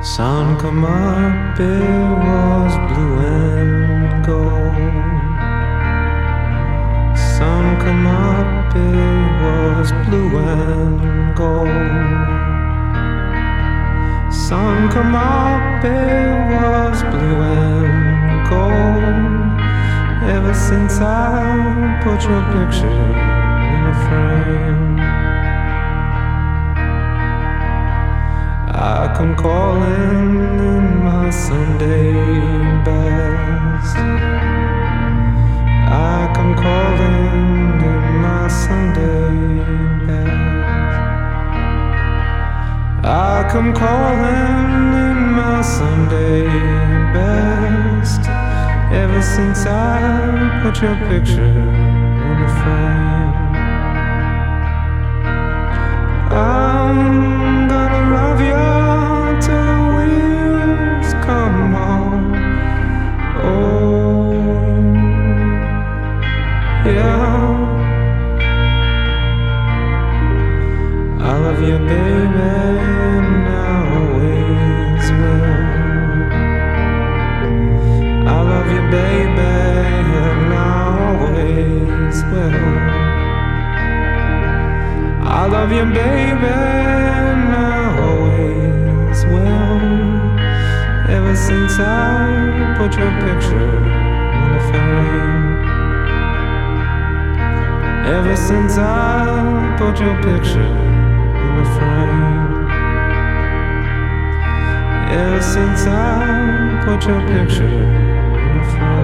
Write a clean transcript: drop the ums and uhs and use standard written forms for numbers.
Sun come up, it was blue and gold. Sun come up, it was blue and gold. Sun come up, it was blue and gold. Ever since I put your picture in a frame, I come calling in my Sunday best. I come calling in my Sunday best. I come calling in my Sunday best. Ever since I put your picture in a frame, I'm gonna love you till the wheels come off. Oh, yeah. I love you, baby, and I always will. I love you, baby, and I always will. I love you, baby, and I always will. Ever since I put your picture in a frame. Ever since I put your picture in a frame. Ever since I put your picture in a frame.